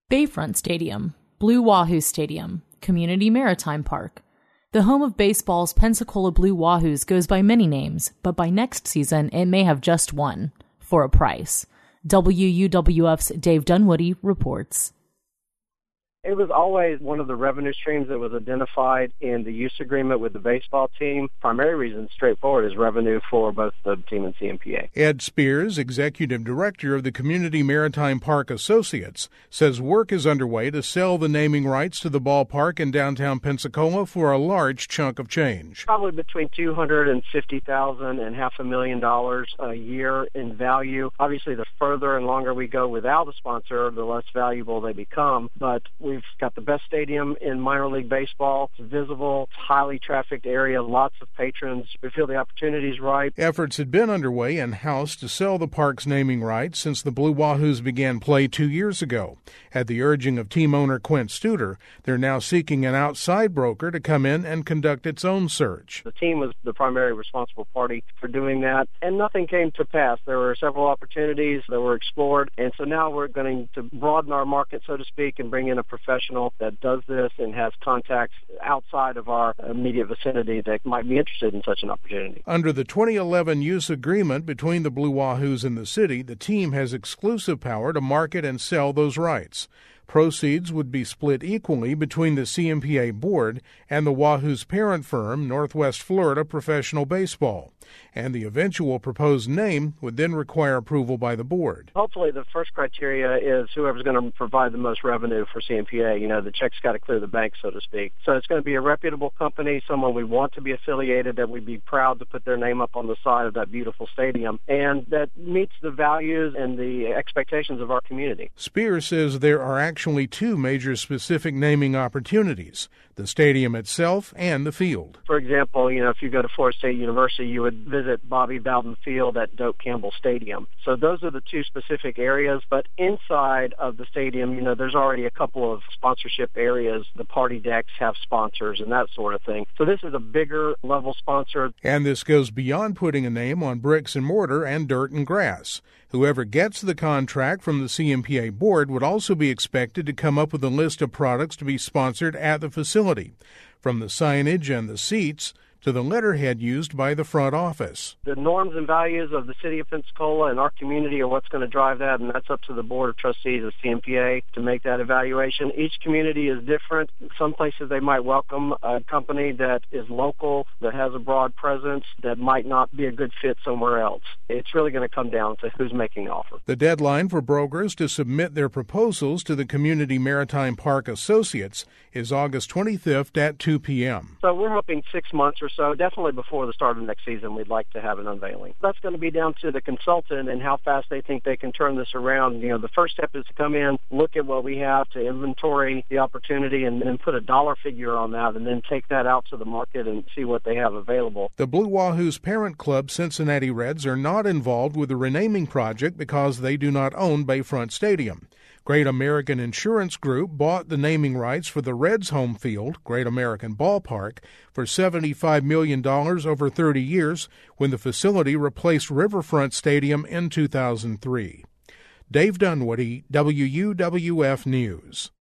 Bayfront Stadium, Blue Wahoo Stadium, Community Maritime Park. The home of baseball's Pensacola Blue Wahoos goes by many names, but by next season it may have just one, for a price. WUWF's Dave Dunwoody reports. It was always one of the revenue streams that was identified in the use agreement with the baseball team. Primary reason, straightforward, is revenue for both the team and CMPA. Ed Spears, executive director of the Community Maritime Park Associates, says work is underway to sell the naming rights to the ballpark in downtown Pensacola for a large chunk of change. Probably between $250,000 and $500,000 a year in value. Obviously, the further and longer we go without a sponsor, the less valuable they become. But we've got the best stadium in minor league baseball. It's visible, it's a highly trafficked area, lots of patrons. We feel the opportunity is right. Efforts had been underway in-house to sell the park's naming rights since the Blue Wahoos began play 2 years ago. At the urging of team owner Quint Studer, they're now seeking an outside broker to come in and conduct its own search. The team was the primary responsible party for doing that, and nothing came to pass. There were several opportunities that were explored, and so now we're going to broaden our market, so to speak, and bring in a professional that does this and has contacts outside of our immediate vicinity that might be interested in such an opportunity. Under the 2011 use agreement between the Blue Wahoos and the city, the team has exclusive power to market and sell those rights. Proceeds would be split equally between the CMPA board and the Wahoo's parent firm, Northwest Florida Professional Baseball, and the eventual proposed name would then require approval by the board. Hopefully the first criteria is whoever's going to provide the most revenue for CMPA. The check's got to clear the bank, so to speak. So it's going to be a reputable company, someone we want to be affiliated, that we'd be proud to put their name up on the side of that beautiful stadium, and that meets the values and the expectations of our community. Spears says there are actually two major specific naming opportunities, the stadium itself and the field. For example, if you go to Florida State University, you would visit Bobby Bowden Field at Doak Campbell Stadium. So those are the two specific areas, but inside of the stadium, there's already a couple of sponsorship areas. The party decks have sponsors and that sort of thing. So this is a bigger level sponsor. And this goes beyond putting a name on bricks and mortar and dirt and grass. Whoever gets the contract from the CMPA board would also be expected to come up with a list of products to be sponsored at the facility, from the signage and the seats to the letterhead used by the front office. The norms and values of the city of Pensacola and our community are what's going to drive that, and that's up to the Board of Trustees of CMPA to make that evaluation. Each community is different. Some places they might welcome a company that is local, that has a broad presence, that might not be a good fit somewhere else. It's really going to come down to who's making the offer. The deadline for brokers to submit their proposals to the Community Maritime Park Associates is August 25th at 2 p.m. So we're hoping 6 months or so, definitely before the start of next season, we'd like to have an unveiling. That's going to be down to the consultant and how fast they think they can turn this around. The first step is to come in, look at what we have, to inventory the opportunity, and then put a dollar figure on that, and then take that out to the market and see what they have available. The Blue Wahoo's parent club, Cincinnati Reds, are not involved with the renaming project because they do not own Bayfront Stadium. Great American Insurance Group bought the naming rights for the Reds' home field, Great American Ballpark, for $75 million over 30 years when the facility replaced Riverfront Stadium in 2003. Dave Dunwoody, WUWF News.